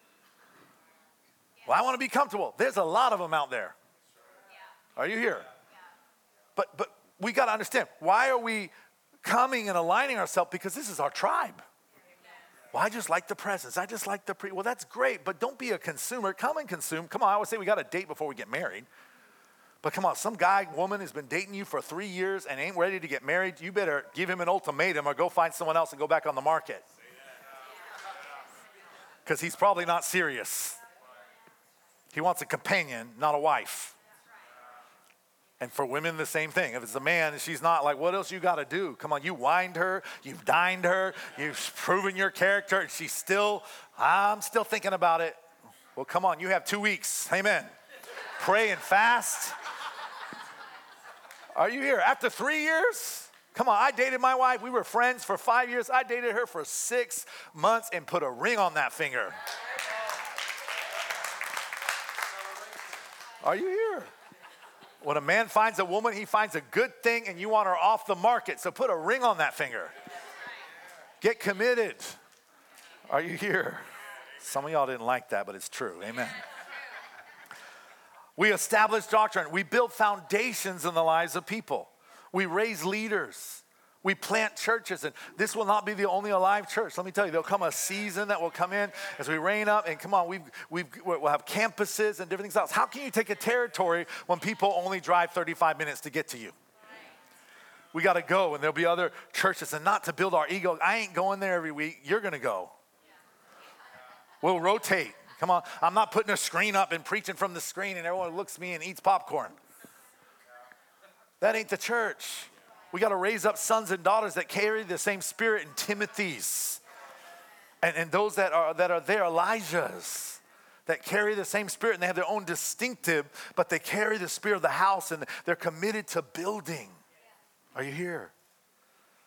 Well, I want to be comfortable. There's a lot of them out there. Are you here? But we got to understand, why are we coming and aligning ourselves? Because this is our tribe. Well, I just like the presence. I just like well, that's great, but don't be a consumer. Come and consume. Come on, I always say we got a date before we get married. But come on, some guy, woman has been dating you for 3 years and ain't ready to get married. You better give him an ultimatum or go find someone else and go back on the market. Because he's probably not serious. He wants a companion, not a wife. And for women, the same thing. If it's a man and she's not, like, what else you got to do? Come on, you wined her, you've dined her, you've proven your character, and she's still, I'm still thinking about it. Well, come on, you have 2 weeks. Amen. Pray and fast. Are you here? After 3 years? Come on, I dated my wife. We were friends for 5 years. I dated her for 6 months and put a ring on that finger. Are you here? When a man finds a woman, he finds a good thing, and you want her off the market. So put a ring on that finger. Get committed. Are you here? Some of y'all didn't like that, but it's true. Amen. We establish doctrine. We build foundations in the lives of people. We raise leaders. We plant churches. And this will not be the only Alive church. Let me tell you, there'll come a season that will come in as we reign up. And come on, we'll have campuses and different things else. How can you take a territory when people only drive 35 minutes to get to you? We got to go, and there'll be other churches. And not to build our ego. I ain't going there every week. You're going to go. We'll rotate. Come on, I'm not putting a screen up and preaching from the screen and everyone looks at me and eats popcorn. That ain't the church. We got to raise up sons and daughters that carry the same spirit in Timothy's. And those that are there, Elijah's, that carry the same spirit and they have their own distinctive, but they carry the spirit of the house and they're committed to building. Are you here?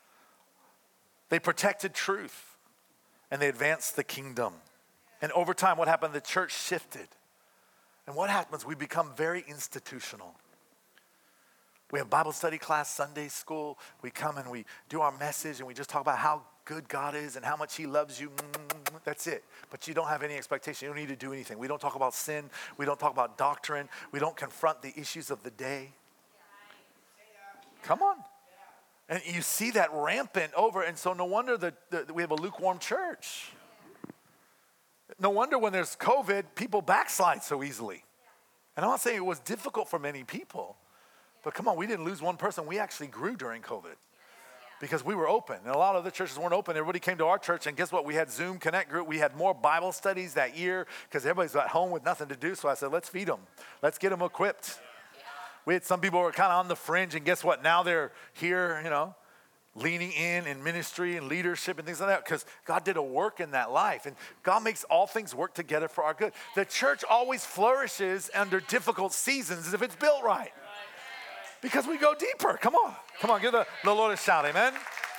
They protected truth, and they advanced the kingdom. And over time, what happened? The church shifted. And what happens? We become very institutional. We have Bible study class, Sunday school. We come and we do our message and we just talk about how good God is and how much he loves you. That's it. But you don't have any expectation. You don't need to do anything. We don't talk about sin. We don't talk about doctrine. We don't confront the issues of the day. Come on. And you see that rampant over. And so no wonder that we have a lukewarm church. No wonder when there's COVID, people backslide so easily. And I'm not saying it was difficult for many people. But come on, we didn't lose one person. We actually grew during COVID because we were open. And a lot of the churches weren't open. Everybody came to our church, and guess what? We had Zoom Connect group. We had more Bible studies that year because everybody's at home with nothing to do. So I said, let's feed them. Let's get them equipped. We had some people who were kind of on the fringe, and guess what? Now they're here, leaning in ministry and leadership and things like that because God did a work in that life. And God makes all things work together for our good. The church always flourishes under difficult seasons if it's built right. Because we go deeper. Come on, give the Lord a shout, amen?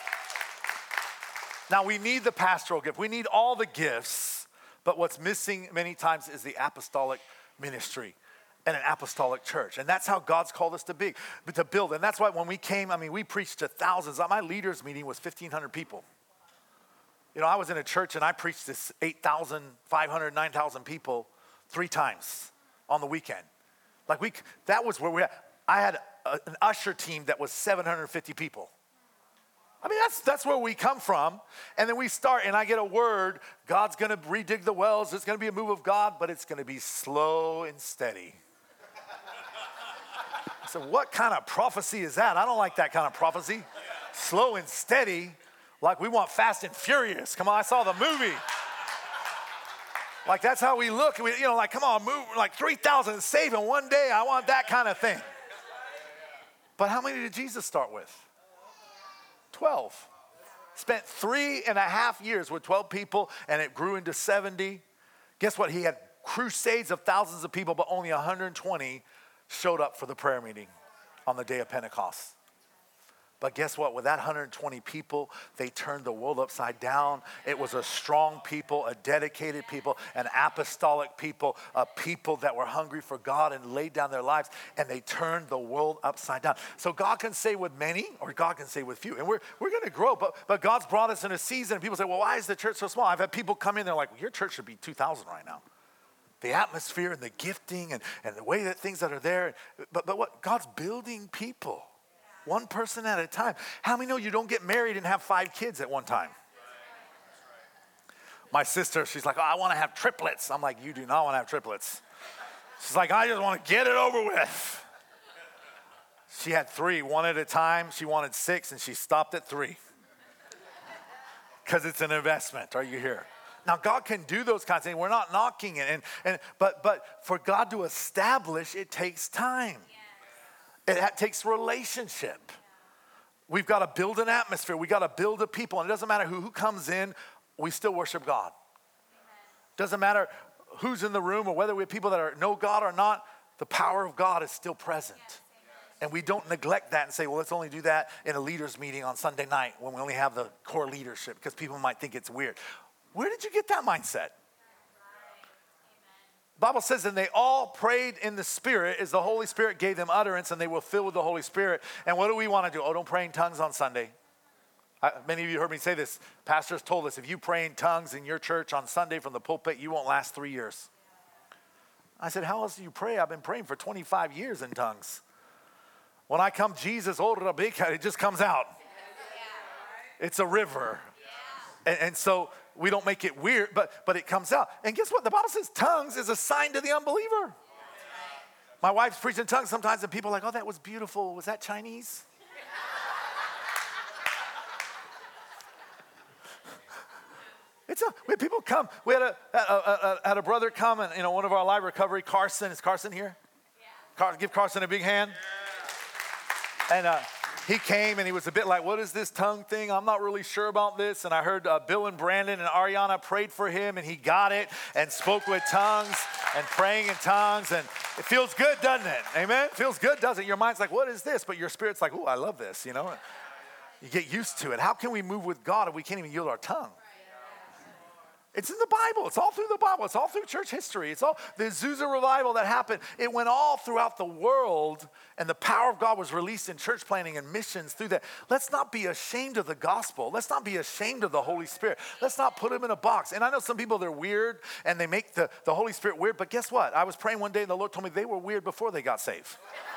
Now, we need the pastoral gift. We need all the gifts, but what's missing many times is the apostolic ministry and an apostolic church. And that's how God's called us to build. And that's why when we came, we preached to thousands. My leaders meeting was 1,500 people. I was in a church and I preached to 8,500, 9,000 people 3 times on the weekend. That was where we had. I had an usher team that was 750 people. That's where we come from. And then we start, and I get a word, God's going to redig the wells. There's going to be a move of God, but it's going to be slow and steady. I said, what kind of prophecy is that? I don't like that kind of prophecy. Slow and steady, like we want Fast and Furious. Come on, I saw the movie. That's how we look. Come on, move, 3,000 saved in one day. I want that kind of thing. But how many did Jesus start with? 12. Spent 3.5 years with 12 people, and it grew into 70. Guess what? He had crusades of thousands of people, but only 120 showed up for the prayer meeting on the day of Pentecost. But guess what? With that 120 people, they turned the world upside down. It was a strong people, a dedicated people, an apostolic people, a people that were hungry for God and laid down their lives, and they turned the world upside down. So God can say with many, or God can say with few. And we're going to grow, but God's brought us in a season, and people say, well, why is the church so small? I've had people come in, they're like, well, your church should be 2,000 right now. The atmosphere and the gifting and the way that things that are there. But what? God's building people. One person at a time. How many know you don't get married and have 5 kids at one time? My sister, she's like, oh, I want to have triplets. I'm like, you do not want to have triplets. She's like, I just want to get it over with. She had 3, one at a time. She wanted 6, and she stopped at 3. Because it's an investment. Are you here? Now, God can do those kinds of things. We're not knocking it. But for God to establish, it takes time. It takes relationship. We've got to build an atmosphere. We've got to build a people. And it doesn't matter who comes in, we still worship God. Doesn't matter who's in the room or whether we have people that know God or not, the power of God is still present. And we don't neglect that and say, well, let's only do that in a leaders meeting on Sunday night when we only have the core leadership because people might think it's weird. Where did you get that mindset? The Bible says, and they all prayed in the Spirit as the Holy Spirit gave them utterance, and they were filled with the Holy Spirit. And what do we want to do? Oh, don't pray in tongues on Sunday. Many of you heard me say this. Pastors told us, if you pray in tongues in your church on Sunday from the pulpit, you won't last 3 years. I said, how else do you pray? I've been praying for 25 years in tongues. When I come, Jesus, it just comes out. It's a river. And so we don't make it weird, but it comes out. And guess what? The Bible says tongues is a sign to the unbeliever. My wife's preaching tongues sometimes, and people are like, oh, that was beautiful. Was that Chinese? We had people come. We had a brother come, and one of our live recovery, Carson. Is Carson here? Yeah. Give Carson a big hand. And he came, and he was a bit like, what is this tongue thing? I'm not really sure about this. And I heard Bill and Brandon and Ariana prayed for him, and he got it and spoke with tongues and praying in tongues. And it feels good, doesn't it? Amen? It feels good, doesn't it? Your mind's like, what is this? But your spirit's like, oh, I love this, You get used to it. How can we move with God if we can't even yield our tongue? It's in the Bible. It's all through the Bible. It's all through church history. It's all the Azusa revival that happened. It went all throughout the world, and the power of God was released in church planting and missions through that. Let's not be ashamed of the gospel. Let's not be ashamed of the Holy Spirit. Let's not put him in a box. And I know some people, they're weird, and they make the Holy Spirit weird, but guess what? I was praying one day, and the Lord told me they were weird before they got saved.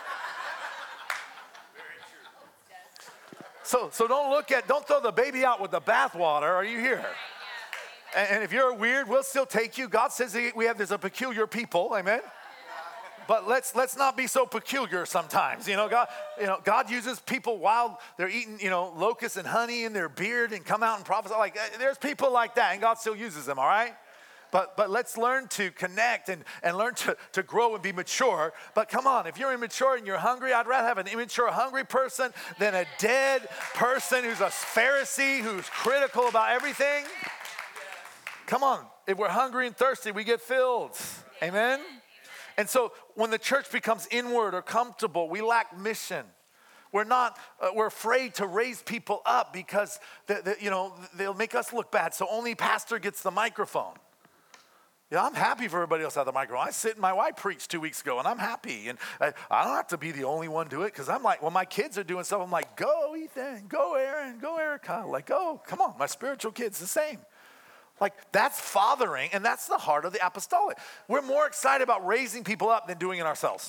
So don't throw the baby out with the bathwater. Are you here? And if you're weird, we'll still take you. God says there's a peculiar people, amen? But let's not be so peculiar sometimes. God uses people while they're eating, locusts and honey in their beard and come out and prophesy. Like, there's people like that, and God still uses them, all right? But let's learn to connect and learn to grow and be mature. But come on, if you're immature and you're hungry, I'd rather have an immature, hungry person than a dead person who's a Pharisee, who's critical about everything. Come on, if we're hungry and thirsty, we get filled. Amen? And so when the church becomes inward or comfortable, we lack mission. We're afraid to raise people up because they'll make us look bad. So only pastor gets the microphone. I'm happy for everybody else to have the microphone. My wife preached 2 weeks ago, and I'm happy. And I don't have to be the only one do it, because I'm like, when my kids are doing stuff, I'm like, go Ethan, go Aaron, go Erica. Like, go, come on, my spiritual kids, the same. Like, that's fathering, and that's the heart of the apostolic. We're more excited about raising people up than doing it ourselves.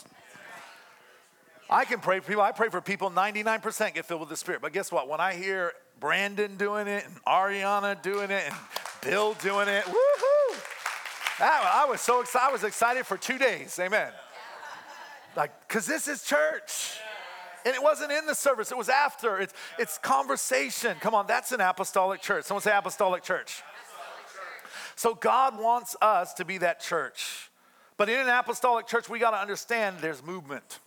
I can pray for people. I pray for people, 99% get filled with the Spirit. But guess what? When I hear Brandon doing it, and Ariana doing it, and Bill doing it, woohoo! I was so excited. I was excited for 2 days. Amen. Like, because this is church. And it wasn't in the service. It was after. It's conversation. Come on, that's an apostolic church. Someone say apostolic church. So God wants us to be that church. But in an apostolic church, we got to understand there's movement.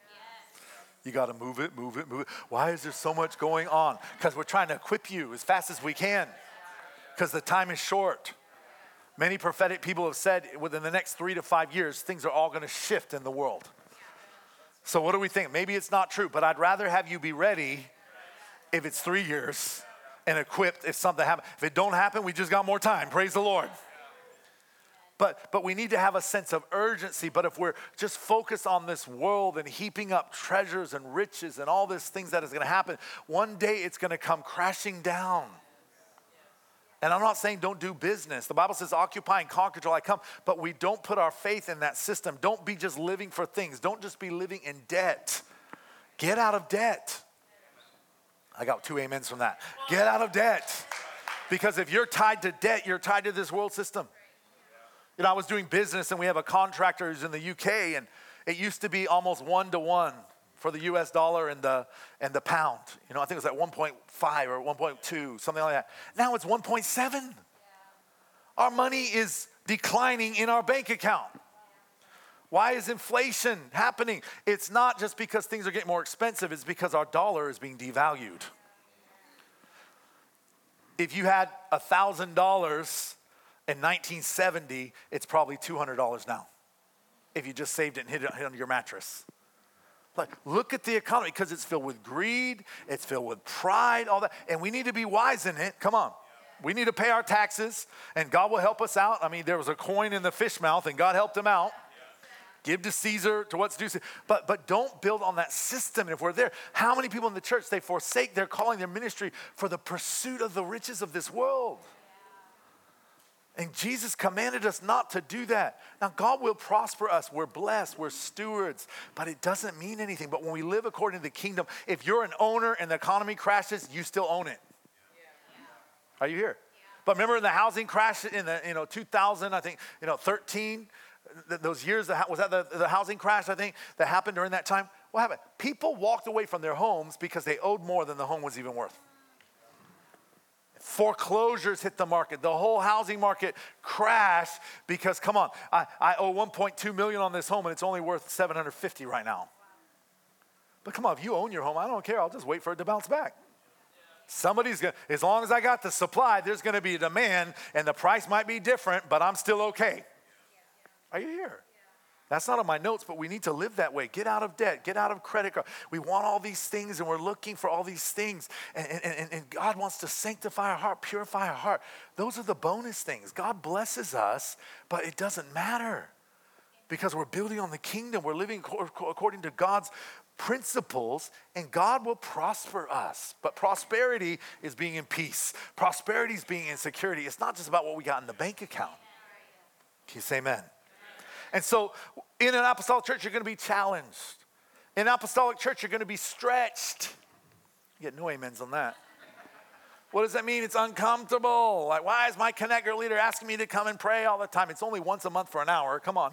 You got to move it. Why is there so much going on? Because we're trying to equip you as fast as we can. Because the time is short. Many prophetic people have said within the next 3 to 5 years, things are all going to shift in the world. So what do we think? Maybe it's not true, but I'd rather have you be ready if it's 3 years and equipped if something happens. If it don't happen, we just got more time. Praise the Lord. But we need to have a sense of urgency. But if we're just focused on this world and heaping up treasures and riches and all these things that is going to happen, one day it's going to come crashing down. And I'm not saying don't do business. The Bible says occupy and conquer till I come. But we don't put our faith in that system. Don't be just living for things. Don't just be living in debt. Get out of debt. I got 2 amens from that. Get out of debt. Because if you're tied to debt, you're tied to this world system. I was doing business, and we have a contractor who's in the UK, and it used to be almost 1-to-1 for the US dollar and the pound. I think it was at 1.5 or 1.2, something like that. Now it's 1.7. Our money is declining in our bank account. Why is inflation happening? It's not just because things are getting more expensive. It's because our dollar is being devalued. If you had $1,000 in 1970, it's probably $200 now. If you just saved it and hid it under your mattress. Like, look at the economy, because it's filled with greed, it's filled with pride, all that. And we need to be wise in it. Come on. We need to pay our taxes, and God will help us out. I mean, there was a coin in the fish mouth, and God helped him out. Give to Caesar to what's due. But don't build on that system. And if we're there, how many people in the church, they forsake their calling, their ministry for the pursuit of the riches of this world? And Jesus commanded us not to do that. Now, God will prosper us. We're blessed. We're stewards. But it doesn't mean anything. But when we live according to the kingdom, if you're an owner and the economy crashes, you still own it. Are you here? But remember in the housing crash in the 2000, I think, 13, those years, was that the housing crash, I think, that happened during that time? What happened? People walked away from their homes because they owed more than the home was even worth. Foreclosures hit the market. The whole housing market crashed because, come on, I owe $1.2 million on this home and it's only worth $750 right now. But come on, if you own your home, I don't care. I'll just wait for it to bounce back. Somebody's going to, as long as I got the supply, there's going to be a demand, and the price might be different, but I'm still okay. Are you here? That's not on my notes, but we need to live that way. Get out of debt, get out of credit card. We want all these things and we're looking for all these things. And God wants to sanctify our heart, purify our heart. Those are the bonus things. God blesses us, but it doesn't matter because we're building on the kingdom. We're living according to God's principles, and God will prosper us. But prosperity is being in peace. Prosperity is being in security. It's not just about what we got in the bank account. Can you say amen? And so in an apostolic church, you're going to be challenged. In an apostolic church, you're going to be stretched. You get no amens on that. What does that mean? It's uncomfortable. Like, why is my Connect Group leader asking me to come and pray all the time? It's only once a month for an hour. Come on.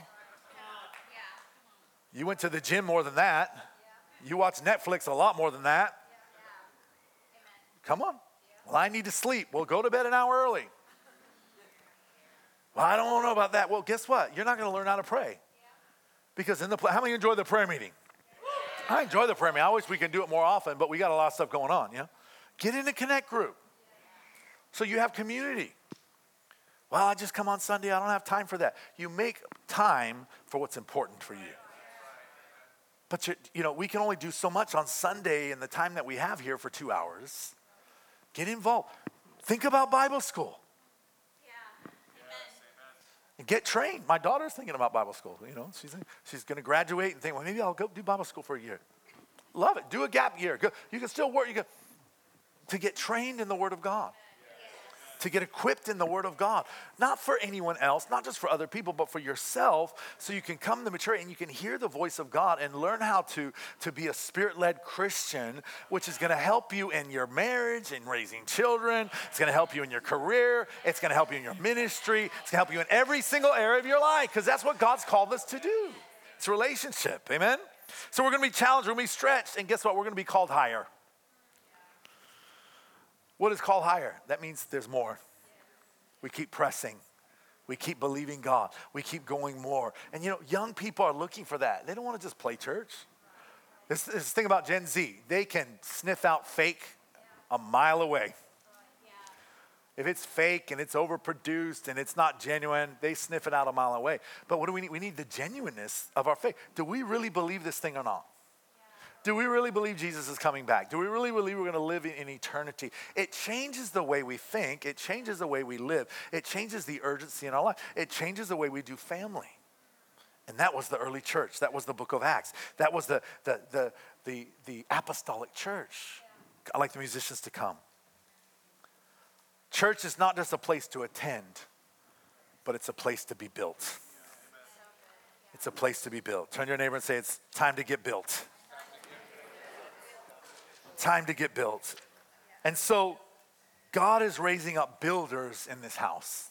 You went to the gym more than that. You watch Netflix a lot more than that. Come on. Well, I need to sleep. Well, go to bed an hour early. Well, I don't know about that. Well, guess what? You're not going to learn how to pray. Because how many enjoy the prayer meeting? I enjoy the prayer meeting. I wish we could do it more often, but we got a lot of stuff going on, Get in a Connect group so you have community. Well, I just come on Sunday. I don't have time for that. You make time for what's important for you. But, we can only do so much on Sunday in the time that we have here for 2 hours. Get involved. Think about Bible school. And get trained. My daughter's thinking about Bible school. She's going to graduate and think, well, maybe I'll go do Bible school for a year. Love it. Do a gap year. You can still work. To get trained in the Word of God. To get equipped in the Word of God. Not for anyone else, not just for other people, but for yourself, so you can come to maturity and you can hear the voice of God and learn how to be a Spirit-led Christian, which is going to help you in your marriage and raising children. It's going to help you in your career. It's going to help you in your ministry. It's going to help you in every single area of your life, because that's what God's called us to do. It's a relationship. Amen? So we're going to be challenged. We're going to be stretched. And guess what? We're going to be called higher. What is called higher? That means there's more. We keep pressing. We keep believing God. We keep going more. And young people are looking for that. They don't want to just play church. This thing about Gen Z. They can sniff out fake a mile away. If it's fake and it's overproduced and it's not genuine, they sniff it out a mile away. But what do we need? We need the genuineness of our faith. Do we really believe this thing or not? Do we really believe Jesus is coming back? Do we really believe we're going to live in eternity? It changes the way we think. It changes the way we live. It changes the urgency in our life. It changes the way we do family. And that was the early church. That was the book of Acts. That was the apostolic church. I'd like the musicians to come. Church is not just a place to attend, but it's a place to be built. It's a place to be built. Turn to your neighbor and say, it's time to get built. Time to get built. And so God is raising up builders in this house.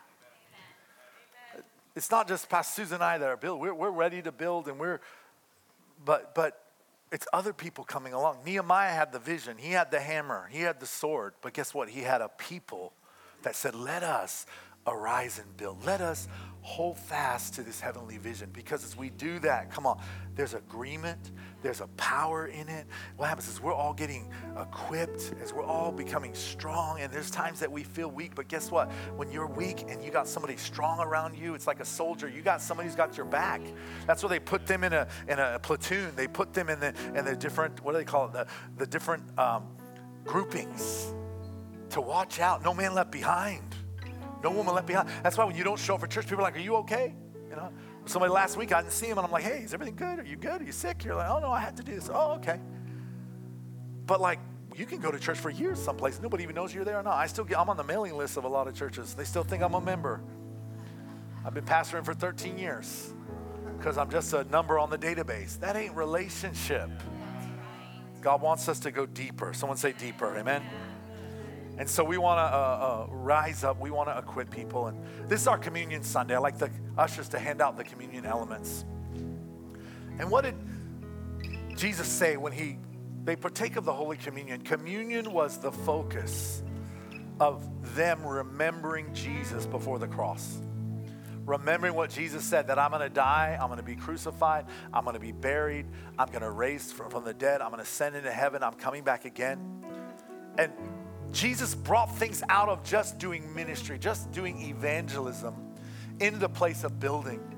It's not just Pastor Susan and I that are building. We're ready to build, and but it's other people coming along. Nehemiah had the vision. He had the hammer. He had the sword. But guess what? He had a people that said, let us arise and build. Let us hold fast to this heavenly vision, because as we do that, come on, there's agreement, there's a power in it. What happens is we're all getting equipped, as we're all becoming strong, and there's times that we feel weak, but guess what? When you're weak and you got somebody strong around you, it's like a soldier. You got somebody who's got your back. That's why they put them in a platoon. They put them in the different, what do they call it? The different groupings to watch out. No man left behind. No woman left behind. That's why when you don't show up for church, people are like, are you okay? Somebody last week, I didn't see him, and I'm like, hey, is everything good? Are you good? Are you sick? You're like, oh, no, I had to do this. Oh, okay. But you can go to church for years someplace. Nobody even knows you're there or not. I'm on the mailing list of a lot of churches. They still think I'm a member. I've been pastoring for 13 years because I'm just a number on the database. That ain't relationship. God wants us to go deeper. Someone say deeper. Amen. And so we want to rise up. We want to equip people. And this is our Communion Sunday. I like the ushers to hand out the communion elements. And what did Jesus say when they partake of the Holy Communion? Communion was the focus of them remembering Jesus before the cross. Remembering what Jesus said, that I'm going to die, I'm going to be crucified, I'm going to be buried, I'm going to raise from the dead, I'm going to ascend into heaven, I'm coming back again. And Jesus brought things out of just doing ministry, just doing evangelism, into the place of building.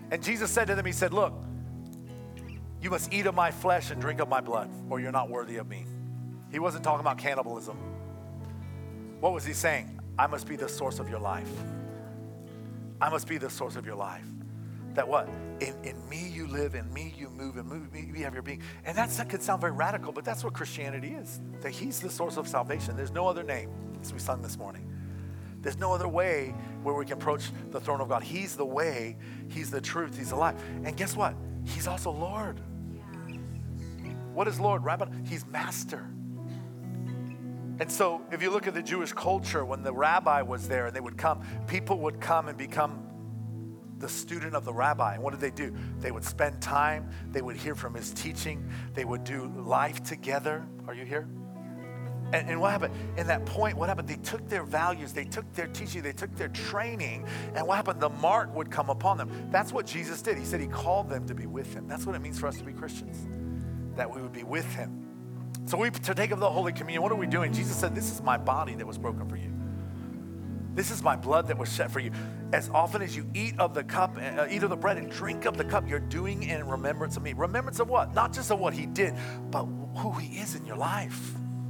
And Jesus said to them, he said, look, you must eat of my flesh and drink of my blood, or you're not worthy of me. He wasn't talking about cannibalism. What was he saying? I must be the source of your life. I must be the source of your life. That what? In me you live, in me you move, in me you have your being. And that could sound very radical, but that's what Christianity is. That he's the source of salvation. There's no other name, as we sung this morning. There's no other way where we can approach the throne of God. He's the way, he's the truth, he's the life. And guess what? He's also Lord. What is Lord? Rabbi, he's master. And so if you look at the Jewish culture, when the rabbi was there and they would come, people would come and become the student of the rabbi. And what did they do? They would spend time. They would hear from his teaching. They would do life together. Are you here? And what happened? In that point, what happened? They took their values, they took their teaching, they took their training, and what happened? The mark would come upon them. That's what Jesus did. He said he called them to be with him. That's what it means for us to be Christians, that we would be with him. So to take up the Holy Communion, what are we doing? Jesus said, this is my body that was broken for you. This is my blood that was shed for you. As often as you eat of the cup, eat of the bread and drink of the cup, you're doing it in remembrance of me. Remembrance of what? Not just of what he did, but who he is in your life.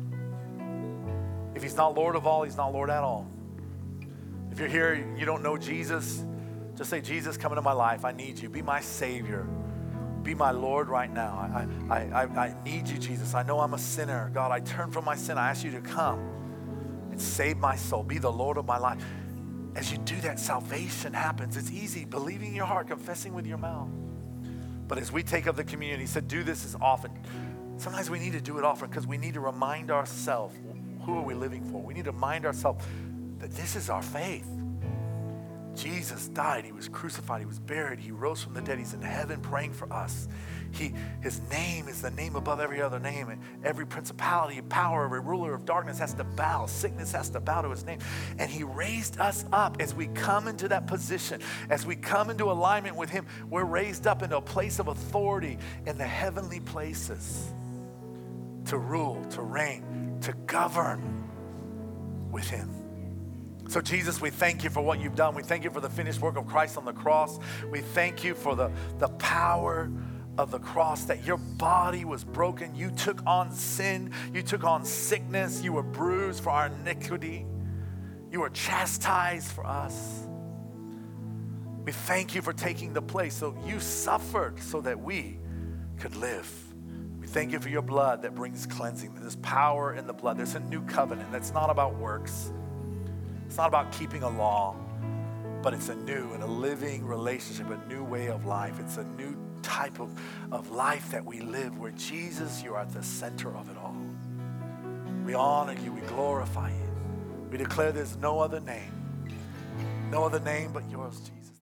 If he's not Lord of all, he's not Lord at all. If you're here, you don't know Jesus, just say, Jesus, come into my life. I need you. Be my Savior. Be my Lord right now. I need you, Jesus. I know I'm a sinner. God, I turn from my sin. I ask you to come and save my soul. Be the Lord of my life. As you do that, salvation happens. It's easy, believing in your heart, confessing with your mouth. But as we take up the communion, he said, do this as often. Sometimes we need to do it often because we need to remind ourselves, who are we living for? We need to remind ourselves that this is our faith. Jesus died, he was crucified, he was buried, he rose from the dead, he's in heaven praying for us. His name is the name above every other name, and every principality, power, every ruler of darkness has to bow, sickness has to bow to his name. And he raised us up. As we come into that position, as we come into alignment with him, we're raised up into a place of authority in the heavenly places to rule, to reign, to govern with him. So Jesus, we thank you for what you've done. We thank you for the finished work of Christ on the cross. We thank you for the power of the cross, that your body was broken. You took on sin. You took on sickness. You were bruised for our iniquity. You were chastised for us. We thank you for taking the place. So you suffered so that we could live. We thank you for your blood that brings cleansing. There's power in the blood. There's a new covenant that's not about works. It's not about keeping a law, but it's a new and a living relationship, a new way of life. It's a new type of life that we live where Jesus, you are at the center of it all. We honor you. We glorify you. We declare there's no other name but yours, Jesus.